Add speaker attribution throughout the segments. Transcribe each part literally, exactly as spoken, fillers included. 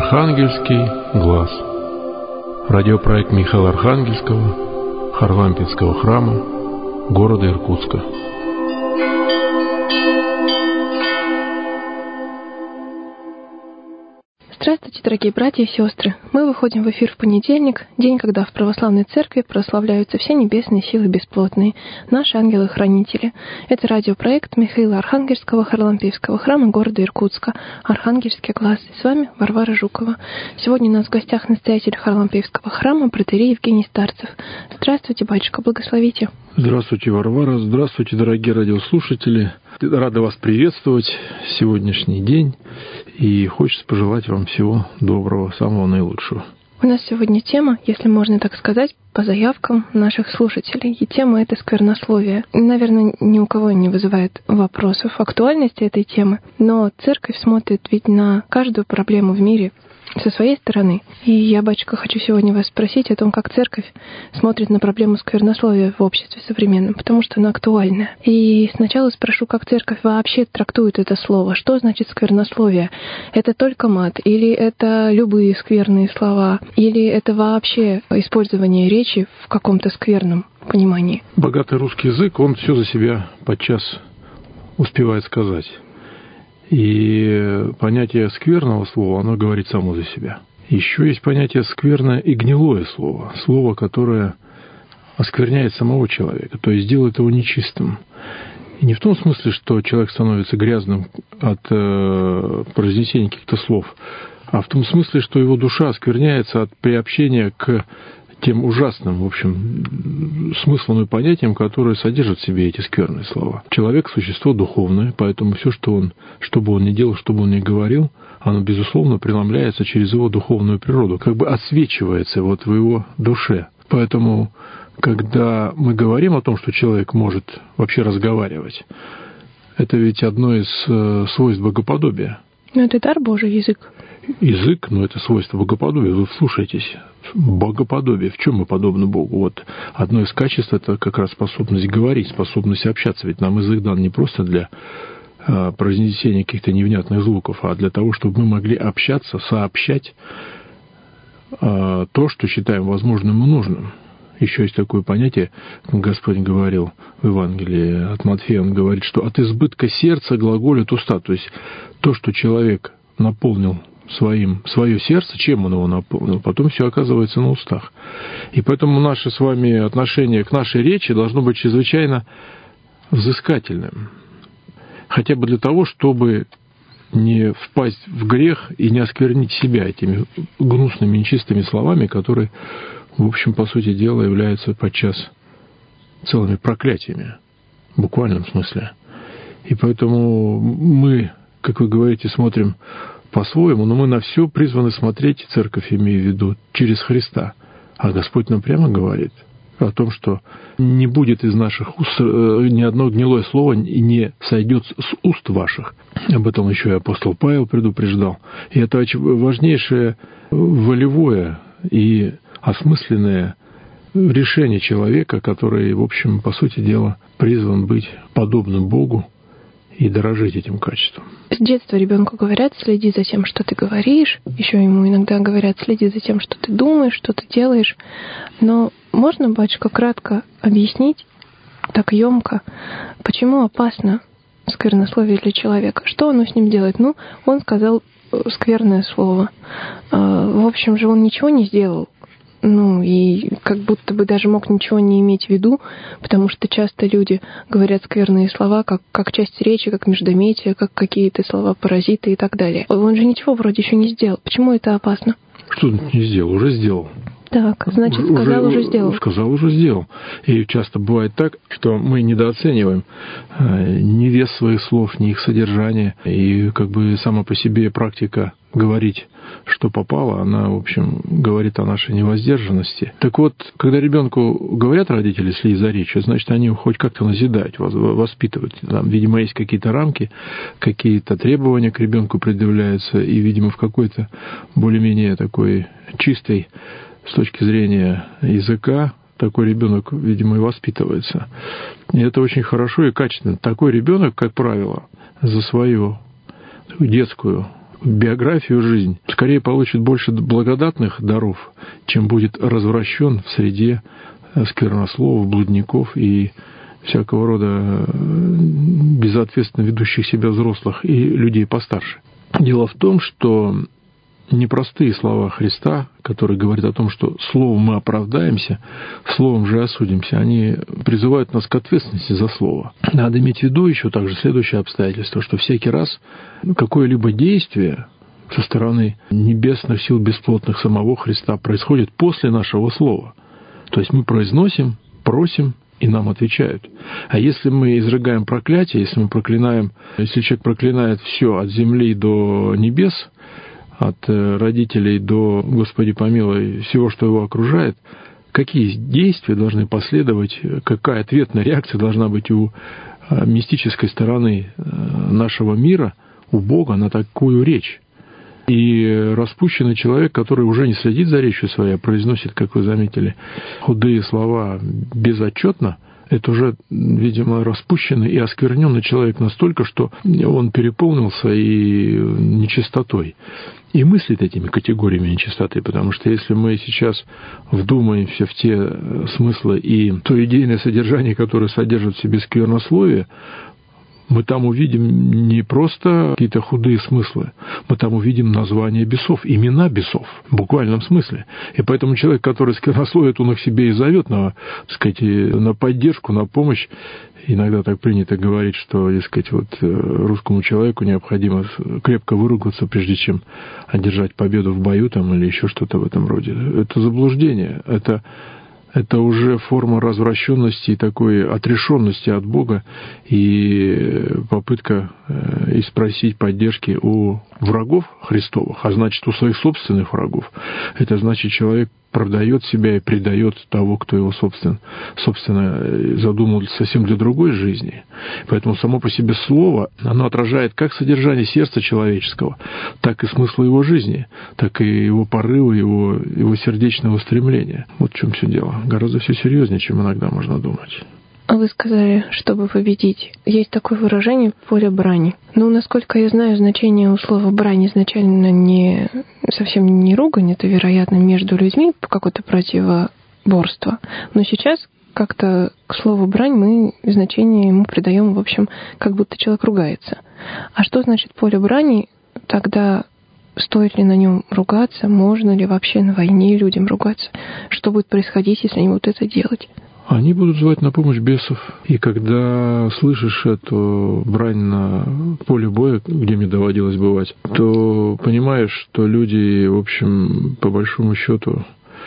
Speaker 1: Архангельский глаз. Радиопроект Михаила Архангельского, Харлампинского храма, города Иркутска.
Speaker 2: Здравствуйте, дорогие братья и сестры! Мы выходим в эфир в понедельник, день, когда в православной церкви прославляются все небесные силы бесплотные, наши ангелы-хранители. Это радиопроект Михаила Архангельского, Харлампийского храма города Иркутска, Архангельский глаз. И с вами Варвара Жукова. Сегодня у нас в гостях настоятель Харлампийского храма, протоиерей Евгений Старцев. Здравствуйте, батюшка, благословите.
Speaker 1: Здравствуйте, Варвара. Здравствуйте, дорогие радиослушатели. Рада вас приветствовать в сегодняшний день. И хочется пожелать вам всего доброго, самого наилучшего.
Speaker 2: У нас сегодня тема, если можно так сказать, по заявкам наших слушателей. И тема — это сквернословие. Наверное, ни у кого не вызывает вопросов актуальности этой темы, но церковь смотрит ведь на каждую проблему в мире со своей стороны. И я, батюшка, хочу сегодня вас спросить о том, как церковь смотрит на проблему сквернословия в обществе современном, потому что она актуальна. И сначала спрошу, как церковь вообще трактует это слово. Что значит сквернословие? Это только мат? Или это любые скверные слова? Или это вообще использование речи в каком-то скверном понимании?
Speaker 1: Богатый русский язык, он все за себя подчас успевает сказать. И понятие скверного слова, оно говорит само за себя. Еще есть понятие скверное и гнилое слово. Слово, которое оскверняет самого человека, то есть делает его нечистым. И не в том смысле, что человек становится грязным от э, произнесения каких-то слов, а в том смысле, что его душа оскверняется от приобщения к тем ужасным, в общем, смыслам и понятиям, которые содержат в себе эти скверные слова. Человек – существо духовное, поэтому все, что он, что бы он ни делал, что бы он ни говорил, оно, безусловно, преломляется через его духовную природу, как бы освечивается вот в его душе. Поэтому, когда мы говорим о том, что человек может вообще разговаривать, это ведь одно из свойств богоподобия.
Speaker 2: Но это дар Божий, язык.
Speaker 1: Язык, ну, это свойство богоподобия. Вы вслушайтесь. Богоподобие. В чем мы подобны Богу? Вот одно из качеств – это как раз способность говорить, способность общаться. Ведь нам язык дан не просто для а, произнесения каких-то невнятных звуков, а для того, чтобы мы могли общаться, сообщать а, то, что считаем возможным и нужным. Еще есть такое понятие, Господь говорил в Евангелии от Матфея, Он говорит, что от избытка сердца глаголят уста. То есть то, что человек наполнил своим, свое сердце, чем он его наполнил, потом все оказывается на устах. И поэтому наше с вами отношение к нашей речи должно быть чрезвычайно взыскательным. Хотя бы для того, чтобы не впасть в грех и не осквернить себя этими гнусными, нечистыми словами, которые, в общем, по сути дела, являются подчас целыми проклятиями, в буквальном смысле. И поэтому мы, как вы говорите, смотрим по-своему, но мы на все призваны смотреть, церковь имею в виду, через Христа. А Господь нам прямо говорит о том, что не будет из наших уст ни одно гнилое слово и не сойдет с уст ваших. Об этом еще и апостол Павел предупреждал. И это важнейшее волевое и осмысленное решение человека, который, в общем, по сути дела, призван быть подобным Богу и дорожить этим качеством.
Speaker 2: С детства ребенку говорят: следи за тем, что ты говоришь. Еще ему иногда говорят: следи за тем, что ты думаешь, что ты делаешь. Но можно, батюшка, кратко объяснить, так емко, почему опасно сквернословие для человека? Что оно с ним делает? Ну, он сказал скверное слово. В общем же, он ничего не сделал. Ну, и как будто бы даже мог ничего не иметь в виду, потому что часто люди говорят скверные слова, как, как часть речи, как междометие, как какие-то слова-паразиты и так далее. Он же ничего вроде еще не сделал. Почему это опасно?
Speaker 1: Что он не сделал? Уже сделал.
Speaker 2: Так, значит, сказал, уже, уже сделал.
Speaker 1: Сказал, уже сделал. И часто бывает так, что мы недооцениваем ни вес своих слов, ни их содержание. И как бы сама по себе практика говорить, что попало, она, в общем, говорит о нашей невоздержанности. Так вот, когда ребенку говорят родители следи за речью, значит, они его хоть как-то назидают, воспитывают. Там, видимо, есть какие-то рамки, какие-то требования к ребенку предъявляются, и, видимо, в какой-то более-менее такой чистой с точки зрения языка такой ребенок, видимо, и воспитывается. И это очень хорошо и качественно. Такой ребенок, как правило, за свою детскую биографию, жизнь, скорее получит больше благодатных даров, чем будет развращен в среде сквернословов, блудников и всякого рода безответственно ведущих себя взрослых и людей постарше. Дело в том, что непростые слова Христа, которые говорят о том, что словом мы оправдаемся, словом же осудимся, они призывают нас к ответственности за слово. Надо иметь в виду еще также следующее обстоятельство, что всякий раз какое-либо действие со стороны небесных сил бесплотных самого Христа происходит после нашего слова. То есть мы произносим, просим, и нам отвечают. А если мы изрыгаем проклятие, если мы проклинаем, если человек проклинает все от земли до небес, от родителей до, Господи помилуй, всего, что его окружает, какие действия должны последовать, какая ответная реакция должна быть у мистической стороны нашего мира, у Бога на такую речь. И распущенный человек, который уже не следит за речью своей, а произносит, как вы заметили, худые слова безотчетно, это уже, видимо, распущенный и оскверненный человек настолько, что он переполнился и нечистотой. И мыслит этими категориями нечистоты, потому что если мы сейчас вдумаемся в те смыслы и то идейное содержание, которое содержит в себе сквернословие, мы там увидим не просто какие-то худые смыслы, мы там увидим названия бесов, имена бесов, в буквальном смысле. И поэтому человек, который сквернословит, он их себе и зовет на, так сказать, на поддержку, на помощь. Иногда так принято говорить, что, дескать, вот русскому человеку необходимо крепко выругаться, прежде чем одержать победу в бою там, или еще что-то в этом роде. Это заблуждение, это... Это уже форма развращенности и такой отрешенности от Бога и попытка и спросить поддержки у врагов Христовых, а значит, у своих собственных врагов. Это значит, человек продает себя и предает того, кто его собствен, собственно задумал совсем для другой жизни. Поэтому само по себе слово, оно отражает как содержание сердца человеческого, так и смысл его жизни, так и его порывы, его, его сердечного стремления. Вот в чем все дело. Гораздо все серьезнее, чем иногда можно думать.
Speaker 2: Вы сказали, чтобы победить. Есть такое выражение «поле брани». Ну, насколько я знаю, значение у слова «брань» изначально не совсем не ругань, это, вероятно, между людьми какое-то противоборство. Но сейчас как-то к слову «брань» мы значение ему придаем, в общем, как будто человек ругается. А что значит «поле брани»? Тогда стоит ли на нем ругаться? Можно ли вообще на войне людям ругаться? Что будет происходить, если они будут это делать?
Speaker 1: Они будут звать на помощь бесов. И когда слышишь эту брань на поле боя, где мне доводилось бывать, то понимаешь, что люди, в общем, по большому счету,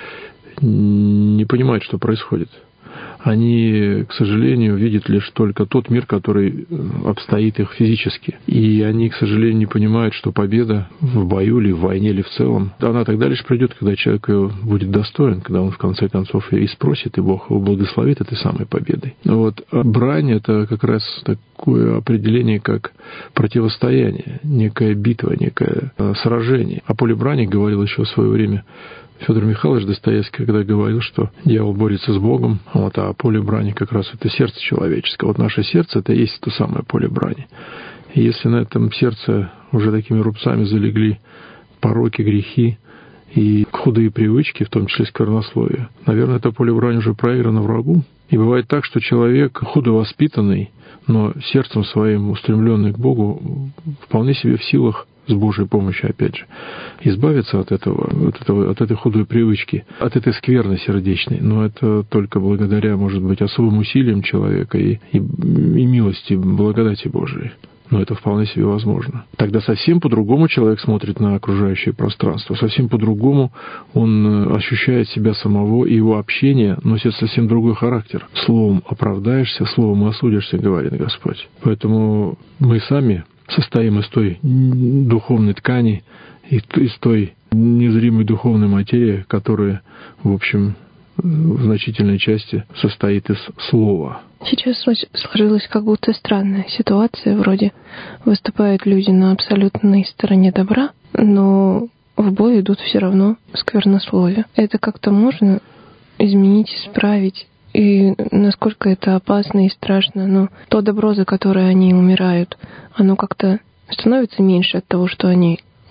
Speaker 1: не понимают, что происходит. Они, к сожалению, видят лишь только тот мир, который обстоит их физически. И они, к сожалению, не понимают, что победа в бою или в войне, или в целом, она тогда лишь придет, когда человек будет достоин, когда он, в конце концов, и спросит, и Бог его благословит этой самой победой. Вот. А брань — это как раз такое определение, как противостояние, некая битва, некое сражение. О поле брани говорил еще в свое время Федор Михайлович Достоевский, когда говорил, что дьявол борется с Богом, вот, а поле брани как раз это сердце человеческое. Вот наше сердце — это и есть то самое поле брани. И если на этом сердце уже такими рубцами залегли пороки, грехи и худые привычки, в том числе сквернословие, наверное, это поле брани уже проиграно врагу. И бывает так, что человек худо воспитанный, но сердцем своим устремленный к Богу, вполне себе в силах с Божьей помощью, опять же, избавиться от этого, от этого, от этой худой привычки, от этой скверны сердечной. Но это только благодаря, может быть, особым усилиям человека и, и, и милости, благодати Божией. Но это вполне себе возможно. Тогда совсем по-другому человек смотрит на окружающее пространство, совсем по-другому он ощущает себя самого, и его общение носит совсем другой характер. Словом оправдаешься, словом осудишься, говорит Господь. Поэтому мы сами состоим из той духовной ткани, из той незримой духовной материи, которая, в общем, в значительной части состоит из слова.
Speaker 2: Сейчас сложилась как будто странная ситуация. Вроде выступают люди на абсолютной стороне добра, но в бой идут все равно сквернословие. Это как-то можно изменить, исправить? И насколько это опасно и страшно, но то добро, за которое они умирают, оно как-то становится меньше от того, что они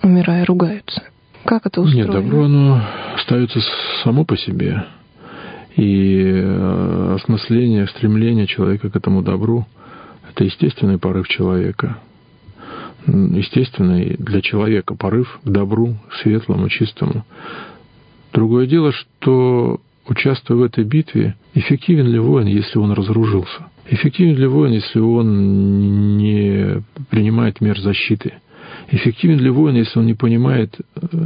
Speaker 2: умирая, ругаются. Как это устроено?
Speaker 1: Нет, добро, оно остается само по себе. И осмысление, стремление человека к этому добру – это естественный порыв человека. Естественный для человека порыв к добру, светлому, чистому. Другое дело, что, участвуя в этой битве, эффективен ли воин, если он разоружился? Эффективен ли воин, если он не принимает мер защиты? Эффективен ли воин, если он не понимает,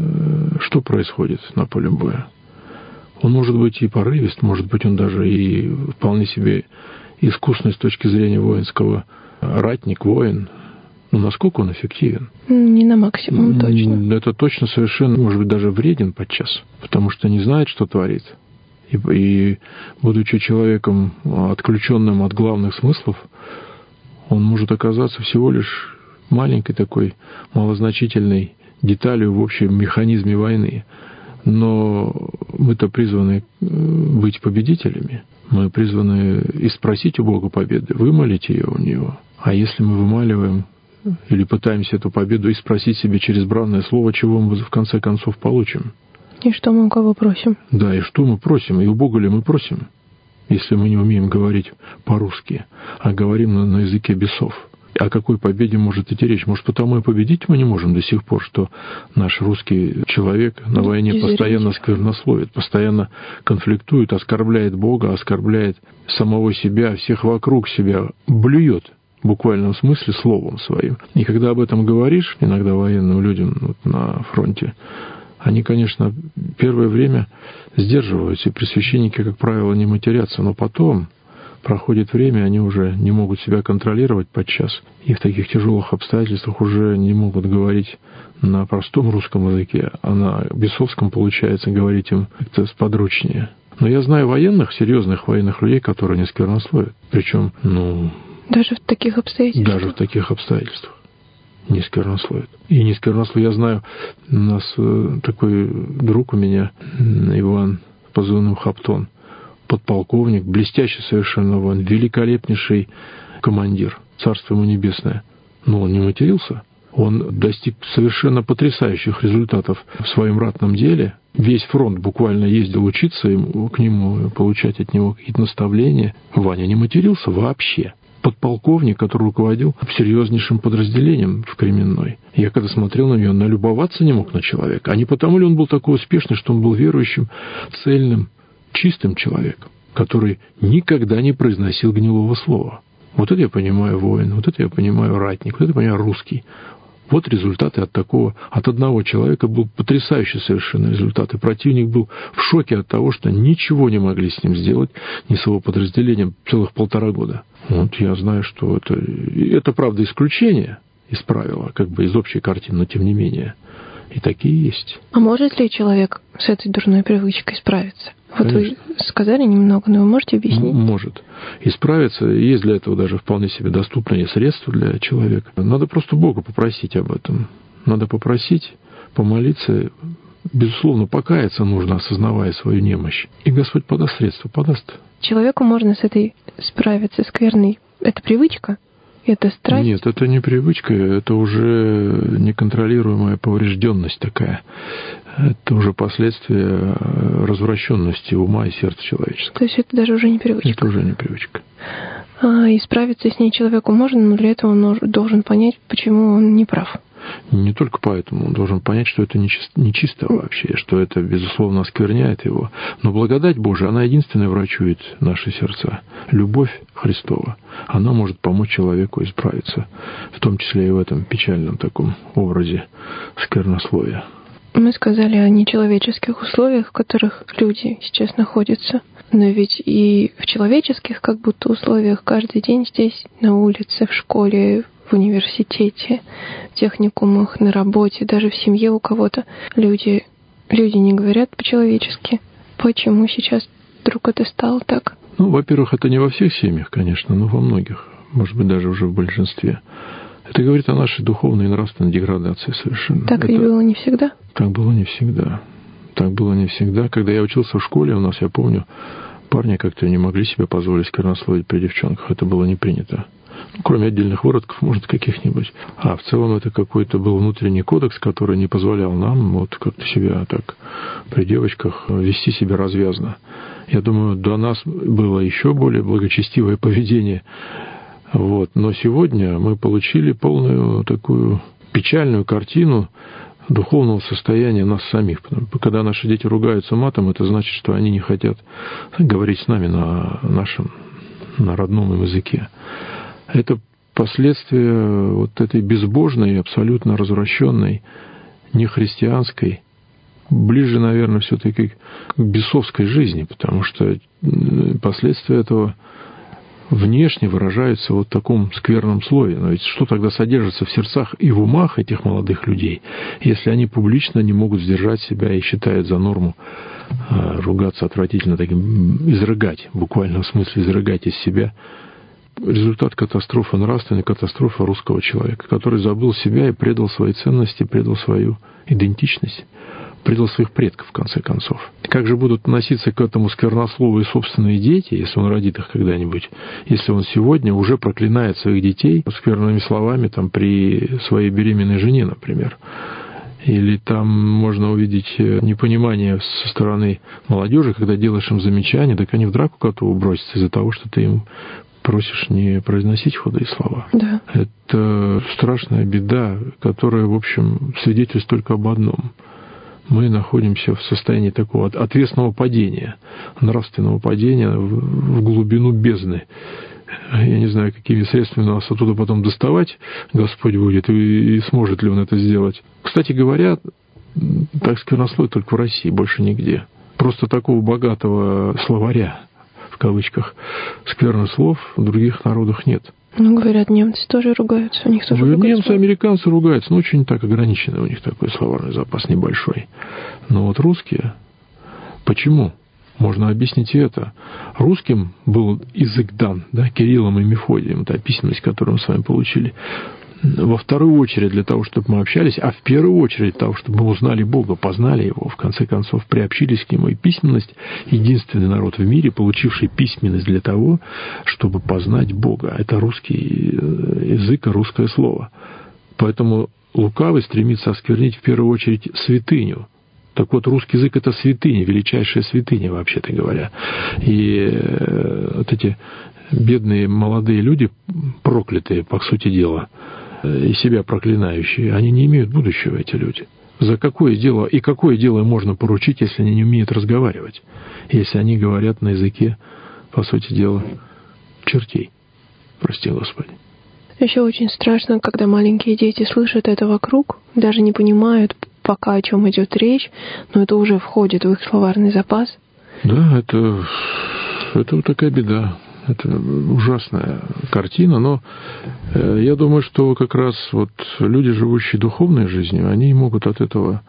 Speaker 1: что происходит на поле боя? Он может быть и порывист, может быть, он даже и вполне себе искусный с точки зрения воинского ратник, воин. Но насколько он эффективен?
Speaker 2: Не на максимум, точно.
Speaker 1: Это точно совершенно, может быть, даже вреден подчас, потому что не знает, что творит. И, и будучи человеком, отключенным от главных смыслов, он может оказаться всего лишь маленькой такой малозначительной деталью в общем механизме войны. Но мы-то призваны быть победителями. Мы призваны и спросить у Бога победы, вымолить ее у Него. А если мы вымаливаем или пытаемся эту победу и спросить себе через бранное слово, чего мы в конце концов получим?
Speaker 2: И что мы у кого просим? Да,
Speaker 1: и что мы просим? И у Бога ли мы просим? Если мы не умеем говорить по-русски, а говорим на, на языке бесов. О какой победе может идти речь? Может, потому и победить мы не можем до сих пор, что наш русский человек на войне постоянно сквернословит, постоянно конфликтует, оскорбляет Бога, оскорбляет самого себя, всех вокруг себя, блюет в буквальном смысле словом своим. И когда об этом говоришь, иногда военным людям вот, на фронте, они, конечно, первое время сдерживаются, и при священнике, как правило, не матерятся, но потом проходит время, они уже не могут себя контролировать подчас, и в таких тяжелых обстоятельствах уже не могут говорить на простом русском языке, а на бесовском, получается, говорить им как-то сподручнее. Но я знаю военных, серьезных военных людей, которые не сквернословят. Причем, ну...
Speaker 2: Даже в таких обстоятельствах?
Speaker 1: Даже в таких обстоятельствах. Не сквернословят. И не сквернословят. Я знаю, у нас такой друг у меня, Иван, с позывным Хаптон, подполковник, блестящий совершенно воин, великолепнейший командир, царство ему небесное. Но он не матерился. Он достиг совершенно потрясающих результатов в своем ратном деле. Весь фронт буквально ездил учиться ему, к нему, получать от него какие-то наставления. Ваня не матерился вообще. Подполковник, который руководил серьезнейшим подразделением в Кременной. Я когда смотрел на него, налюбоваться не мог на человека. А не потому ли он был такой успешный, что он был верующим, цельным, чистым человеком, который никогда не произносил гнилого слова. Вот это я понимаю воин, вот это я понимаю ратник, вот это я понимаю русский. Вот результаты от такого, от одного человека был потрясающий совершенно результат. И противник был в шоке от того, что ничего не могли с ним сделать, ни с его подразделением, целых полтора года. Вот я знаю, что это, это правда, исключение из правила, как бы из общей картины, но тем не менее. И такие есть.
Speaker 2: А может ли человек с этой дурной привычкой справиться? Вот
Speaker 1: Конечно.
Speaker 2: Вы сказали немного, но вы можете объяснить?
Speaker 1: Может. Исправиться. Есть для этого даже вполне себе доступные средства для человека. Надо просто Бога попросить об этом. Надо попросить, помолиться. Безусловно, покаяться нужно, осознавая свою немощь. И Господь подаст средства, подаст.
Speaker 2: Человеку можно с этой справиться, скверной. Это привычка? Это страсть?
Speaker 1: Нет, это не привычка, это уже неконтролируемая поврежденность такая. Это уже последствия развращенности ума и сердца человеческого.
Speaker 2: То есть это даже уже не привычка?
Speaker 1: Это уже не привычка.
Speaker 2: А, и справиться с ней человеку можно, но для этого он должен понять, почему он не прав.
Speaker 1: Не только поэтому. Он должен понять, что это нечисто вообще, что это, безусловно, оскверняет его. Но благодать Божия, она единственная врачует наши сердца. Любовь Христова, она может помочь человеку исправиться, в том числе и в этом печальном таком образе сквернословия.
Speaker 2: Мы сказали о нечеловеческих условиях, в которых люди сейчас находятся. Но ведь и в человеческих как будто условиях каждый день здесь, на улице, в школе, в университете, в техникумах, на работе, даже в семье у кого-то люди, люди не говорят по-человечески. Почему сейчас вдруг это стало так?
Speaker 1: Ну, во-первых, это не во всех семьях, конечно, но во многих, может быть, даже уже в большинстве. Это говорит о нашей духовной и нравственной деградации совершенно.
Speaker 2: Так
Speaker 1: это...
Speaker 2: и было не всегда?
Speaker 1: Так было не всегда. Так было не всегда. Когда я учился в школе, у нас, я помню, парни как-то не могли себе позволить сквернословить при девчонках. Это было не принято. Ну, кроме отдельных выродков, может, каких-нибудь. А в целом это какой-то был внутренний кодекс, который не позволял нам вот как-то себя так при девочках вести себя развязно. Я думаю, до нас было еще более благочестивое поведение. Вот. Но сегодня мы получили полную такую печальную картину духовного состояния нас самих. Когда наши дети ругаются матом, это значит, что они не хотят говорить с нами на нашем, на родном языке. Это последствия вот этой безбожной, абсолютно развращенной, нехристианской, ближе, наверное, все-таки к бесовской жизни, потому что последствия этого внешне выражаются вот в таком скверном слове. Но ведь что тогда содержится в сердцах и в умах этих молодых людей, если они публично не могут сдержать себя и считают за норму ругаться отвратительно, таким, изрыгать, в буквальном смысле изрыгать из себя? Результат катастрофы, нравственной катастрофы русского человека, который забыл себя и предал свои ценности, предал свою идентичность, предал своих предков, в конце концов. Как же будут относиться к этому сквернослову и собственные дети, если он родит их когда-нибудь, если он сегодня уже проклинает своих детей скверными словами там, при своей беременной жене, например? Или там можно увидеть непонимание со стороны молодежи, когда делаешь им замечания, так они в драку готовы броситься из-за того, что ты им просишь не произносить худые слова.
Speaker 2: Да.
Speaker 1: Это страшная беда, которая, в общем, свидетельствует только об одном. Мы находимся в состоянии такого отвесного падения, нравственного падения в глубину бездны. Я не знаю, какими средствами нас оттуда потом доставать Господь будет, и, и сможет ли Он это сделать. Кстати говоря, так сквернословие только в России, больше нигде. Просто такого богатого словаря, в кавычках, скверных слов в других народах нет.
Speaker 2: Ну, говорят, немцы тоже ругаются, у них тоже
Speaker 1: ну,
Speaker 2: ругаются.
Speaker 1: Немцы, американцы ругаются, но очень так ограниченный у них такой словарный запас небольшой. Но вот русские, почему? Можно объяснить и это. Русским был язык дан, да, Кириллом и Мефодием, та письменность, которую мы с вами получили. Во вторую очередь для того, чтобы мы общались, а в первую очередь для того, чтобы мы узнали Бога, познали Его, в конце концов, приобщились к Нему. И письменность — единственный народ в мире, получивший письменность для того, чтобы познать Бога. Это русский язык и русское слово. Поэтому лукавый стремится осквернить в первую очередь святыню. Так вот, русский язык — это святыня, величайшая святыня, вообще-то говоря. И вот эти бедные молодые люди, проклятые, по сути дела, и себя проклинающие, они не имеют будущего, эти люди. За какое дело, и какое дело можно поручить, если они не умеют разговаривать? Если они говорят на языке, по сути дела, чертей. Прости, Господи.
Speaker 2: Еще очень страшно, когда маленькие дети слышат это вокруг, даже не понимают пока, о чем идет речь, но это уже входит в их словарный запас.
Speaker 1: Да, это, это вот такая беда. Это ужасная картина, но я думаю, что как раз вот люди, живущие духовной жизнью, они могут от этого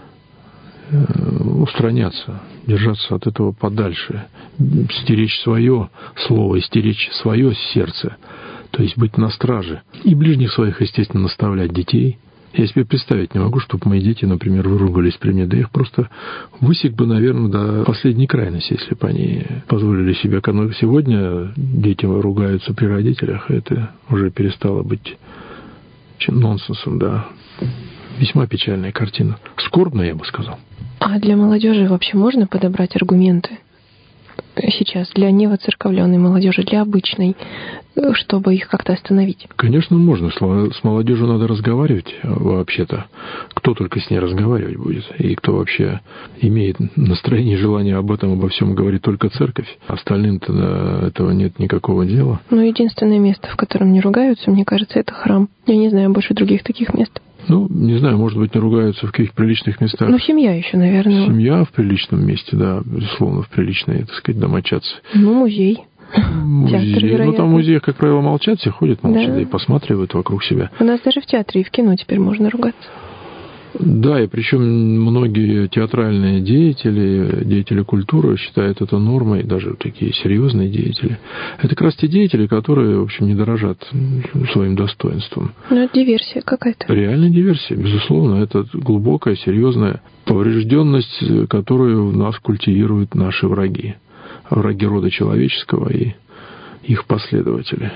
Speaker 1: устраняться, держаться от этого подальше, стеречь свое слово, стеречь свое сердце, то есть быть на страже. И ближних своих, естественно, наставлять детей. Я себе представить не могу, чтобы мои дети, например, выругались при мне. Да их просто высек бы, наверное, до последней крайности, если бы они позволили себе. Но сегодня дети ругаются при родителях, это уже перестало быть нонсенсом, да. Весьма печальная картина. Скорбная, я бы сказал.
Speaker 2: А для молодежи вообще можно подобрать аргументы сейчас для невоцерковленной молодежи, для обычной, чтобы их как-то остановить?
Speaker 1: Конечно, можно. С молодежью надо разговаривать вообще-то. Кто только с ней разговаривать будет. И кто вообще имеет настроение и желание об этом, обо всем говорит только церковь. Остальным-то до этого нет никакого дела.
Speaker 2: Ну, единственное место, в котором не ругаются, мне кажется, это храм. Я не знаю больше других таких мест.
Speaker 1: Ну, не знаю, может быть, не ругаются в каких-то приличных местах.
Speaker 2: Ну, семья еще, наверное.
Speaker 1: Семья в приличном месте, да, безусловно, в приличной, так сказать, домочадцы.
Speaker 2: Ну, музей.
Speaker 1: Музей.
Speaker 2: Театр,
Speaker 1: ну, там в музеях, как правило, молчат, все ходят, молчат, да. И посматривают вокруг себя.
Speaker 2: У нас даже в театре и в кино теперь можно ругаться.
Speaker 1: Да, и причем многие театральные деятели, деятели культуры считают это нормой, даже такие серьезные деятели. Это как раз те деятели, которые, в общем, не дорожат своим достоинством.
Speaker 2: Ну, это диверсия какая-то.
Speaker 1: Реальная диверсия, безусловно. Это глубокая, серьезная поврежденность, которую в нас культивируют наши враги. Враги рода человеческого и их последователи.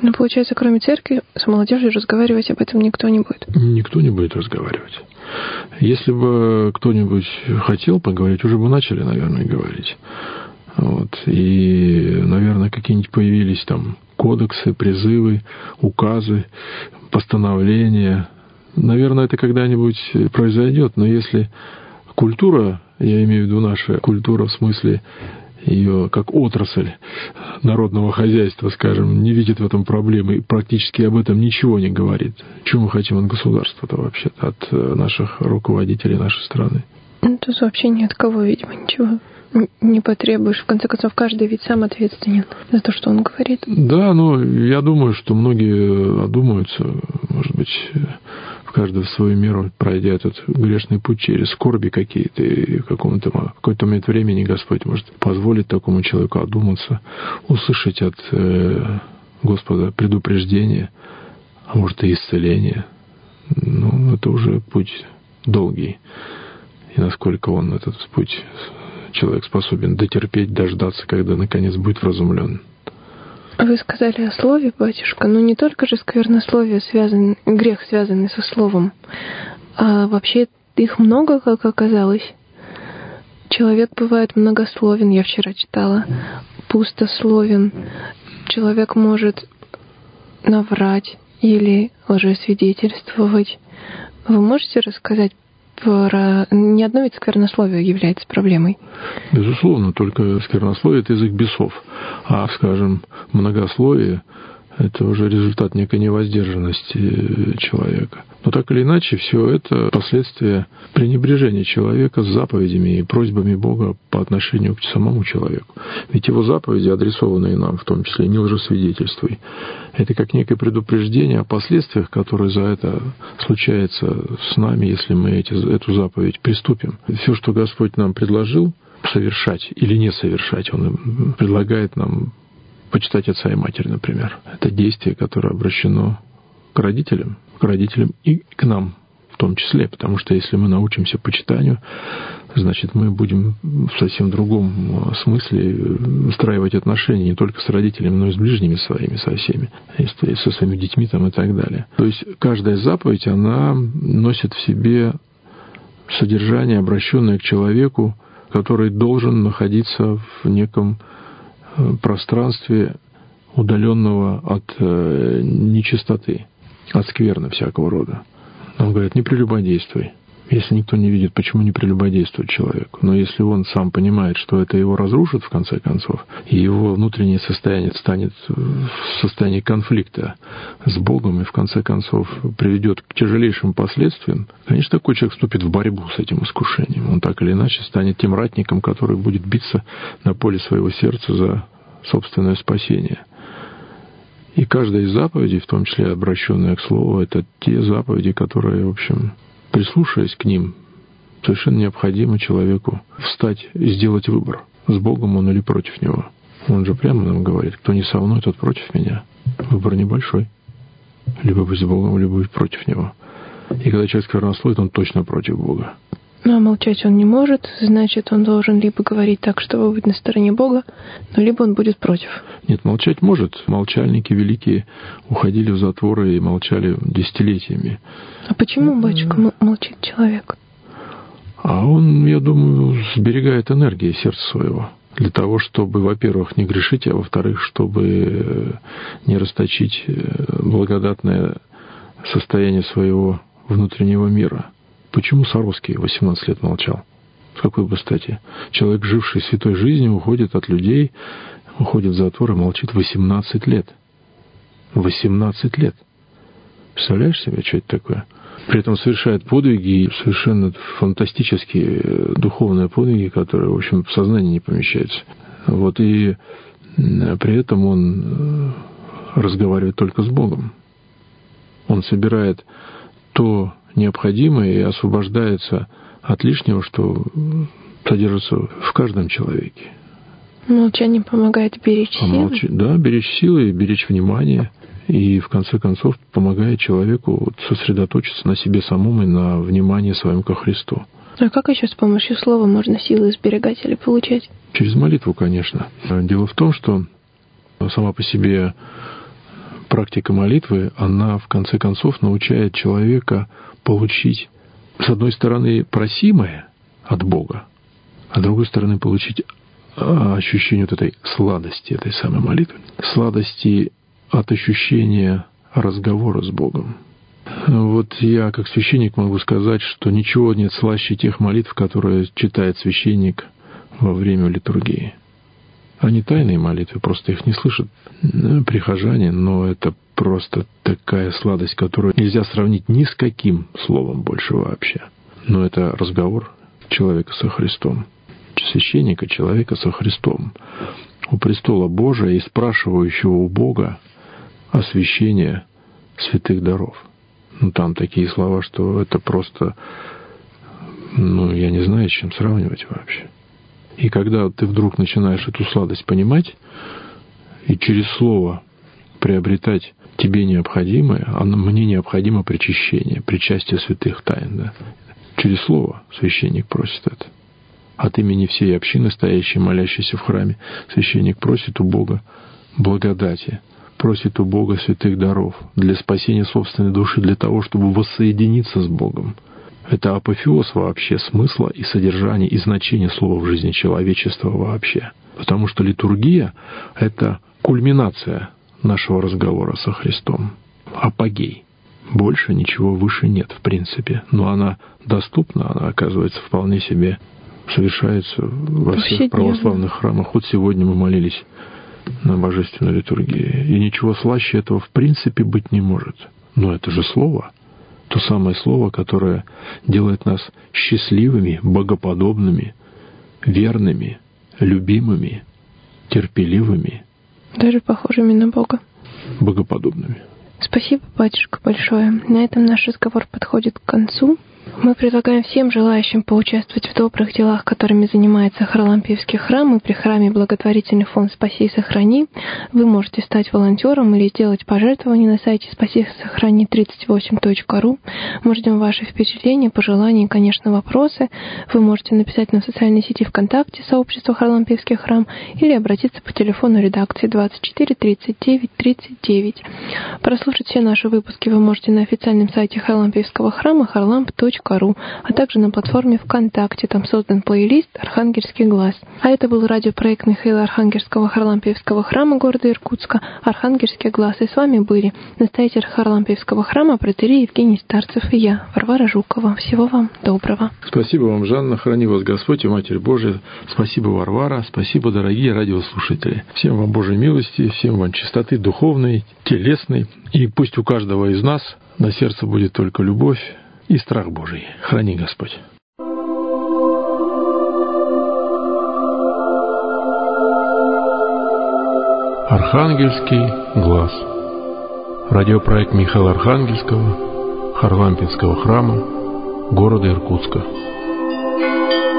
Speaker 2: Ну, получается, кроме церкви, с молодежью разговаривать об этом никто не будет?
Speaker 1: Никто не будет разговаривать. Если бы кто-нибудь хотел поговорить, уже бы начали, наверное, говорить. Вот. И, наверное, какие-нибудь появились там кодексы, призывы, указы, постановления. Наверное, это когда-нибудь произойдет, но если культура, я имею в виду наша культура в смысле ее как отрасль народного хозяйства, скажем, не видит в этом проблемы и практически об этом ничего не говорит. Чего мы хотим от государства-то вообще-то, от наших руководителей нашей страны?
Speaker 2: Ну, тут вообще ни от кого, видимо, ничего не потребуешь. В конце концов, каждый ведь сам ответственен за то, что он говорит.
Speaker 1: Да, но я думаю, что многие одумаются, может быть, каждый в свою меру, пройдя этот грешный путь через скорби какие-то, и в каком-то, в какой-то момент времени Господь может позволить такому человеку одуматься, услышать от э, Господа предупреждение, а может и исцеление. Ну, это уже путь долгий. И насколько он этот путь человек способен дотерпеть, дождаться, когда наконец будет вразумлен.
Speaker 2: Вы сказали о слове, батюшка, но не только же сквернословие связан, грех связанный со словом, а вообще их много, как оказалось. Человек бывает многословен, я вчера читала, пустословен. Человек может наврать или лжесвидетельствовать. Вы можете рассказать про... Ни одно ведь сквернословие является проблемой.
Speaker 1: Безусловно, только сквернословие – это язык бесов. А, скажем, многословие – это уже результат некой невоздержанности человека. Но так или иначе, все это последствия пренебрежения человека с заповедями и просьбами Бога по отношению к самому человеку. Ведь его заповеди, адресованные нам, в том числе, не лжесвидетельствуй, это как некое предупреждение о последствиях, которые за это случаются с нами, если мы эти, эту заповедь приступим. Все, что Господь нам предложил совершать или не совершать, Он предлагает нам почитать отца и матерь, например. Это действие, которое обращено к родителям, к родителям и к нам в том числе, потому что если мы научимся почитанию, значит, мы будем в совсем другом смысле устраивать отношения не только с родителями, но и с ближними своими, со всеми, и со своими детьми там, и так далее. То есть каждая заповедь, она носит в себе содержание, обращенное к человеку, который должен находиться в неком пространстве, удаленного от э, нечистоты, от скверны всякого рода. Нам говорят, не прелюбодействуй. Если никто не видит, почему не прелюбодействует человеку? Но если он сам понимает, что это его разрушит, в конце концов, и его внутреннее состояние станет в состоянии конфликта с Богом и, в конце концов, приведет к тяжелейшим последствиям, конечно, такой человек вступит в борьбу с этим искушением. Он так или иначе станет тем ратником, который будет биться на поле своего сердца за собственное спасение. И каждая из заповедей, в том числе обращенная к слову, это те заповеди, которые, в общем, прислушаясь к ним, совершенно необходимо человеку встать и сделать выбор, с Богом он или против Него. Он же прямо нам говорит, кто не со мной, тот против меня. Выбор небольшой. Либо быть с Богом, либо быть против Него. И когда человек сквернословит, он точно против Бога.
Speaker 2: Ну, а молчать он не может, значит, он должен либо говорить так, чтобы быть на стороне Бога, но либо он будет против.
Speaker 1: Нет, молчать может. Молчальники великие уходили в затворы и молчали десятилетиями.
Speaker 2: А почему, батюшка, молчит человек?
Speaker 1: А он, я думаю, сберегает энергию сердца своего. Для того, чтобы, во-первых, не грешить, а во-вторых, чтобы не расточить благодатное состояние своего внутреннего мира. Почему Саровский восемнадцать лет молчал? С какой бы стати? Человек, живший святой жизнью, уходит от людей, уходит в затвор и молчит восемнадцать лет. восемнадцать лет. Представляешь себе, что это такое? При этом совершает подвиги, совершенно фантастические духовные подвиги, которые, в общем, в сознании не помещаются. Вот, и при этом он разговаривает только с Богом. Он собирает то необходимое и освобождается от лишнего, что содержится в каждом человеке.
Speaker 2: Молчание помогает беречь
Speaker 1: а
Speaker 2: силы?
Speaker 1: Молч... Да, беречь силы, беречь внимание. И, в конце концов, помогает человеку сосредоточиться на себе самом и на внимании своем ко Христу.
Speaker 2: А как еще с помощью слова можно силы сберегать или получать?
Speaker 1: Через молитву, конечно. Дело в том, что сама по себе практика молитвы, она в конце концов научает человека получить, с одной стороны, просимое от Бога, а с другой стороны, получить ощущение вот этой сладости этой самой молитвы, сладости от ощущения разговора с Богом. Вот я, как священник, могу сказать, что ничего нет слаще тех молитв, которые читает священник во время литургии. Они тайные молитвы, просто их не слышат прихожане, но это просто такая сладость, которую нельзя сравнить ни с каким словом больше вообще. Но это разговор человека со Христом, священника, человека со Христом, у престола Божия и спрашивающего у Бога освящения святых даров. Ну, там такие слова, что это просто, ну, я не знаю, с чем сравнивать вообще. И когда ты вдруг начинаешь эту сладость понимать и через слово приобретать тебе необходимое, а мне необходимо причащение, причастие святых тайн, да. Через слово священник просит это. От имени всей общины, стоящей, молящейся в храме, священник просит у Бога благодати, просит у Бога святых даров для спасения собственной души, для того, чтобы воссоединиться с Богом. Это апофеоз вообще смысла и содержания, и значения слова в жизни человечества вообще. Потому что литургия — это кульминация нашего разговора со Христом. Апогей. Больше ничего выше нет, в принципе. Но она доступна, она, оказывается, вполне себе совершается во всех православных храмах. Вот сегодня мы молились на божественной литургии. И ничего слаще этого в принципе быть не может. Но это же слово. То самое слово, которое делает нас счастливыми, богоподобными, верными, любимыми, терпеливыми.
Speaker 2: Даже похожими на Бога.
Speaker 1: Богоподобными.
Speaker 2: Спасибо, батюшка, большое. На этом наш разговор подходит к концу. Мы предлагаем всем желающим поучаствовать в добрых делах, которыми занимается Харлампиевский храм, и при храме благотворительный фонд «Спаси и сохрани». Вы можете стать волонтером или сделать пожертвование на сайте спаси и сохрани тридцать восемь точка ру. Мы ждем ваши впечатления, пожелания и, конечно, вопросы. Вы можете написать на социальной сети ВКонтакте сообщество Харлампиевский храм или обратиться по телефону редакции двадцать четыре тридцать девять тридцать девять. Прослушать все наши выпуски вы можете на официальном сайте Харлампиевского храма харламп точка ру, а также на платформе ВКонтакте. Там создан плейлист «Архангельский глаз». А это был радиопроект Михаила Архангельского Харлампиевского храма города Иркутска «Архангельский глаз». И с вами были настоятель Харлампиевского храма протоиерей Евгений Старцев и я, Варвара Жукова. Всего вам доброго.
Speaker 1: Спасибо вам, Жанна. Храни вас Господь и Матерь Божия. Спасибо, Варвара. Спасибо, дорогие радиослушатели. Всем вам Божьей милости, всем вам чистоты духовной, телесной. И пусть у каждого из нас на сердце будет только любовь и страх Божий. Храни Господь. Архангельский глаз. Радиопроект Михаила Архангельского, Харлампиевского храма, города Иркутска.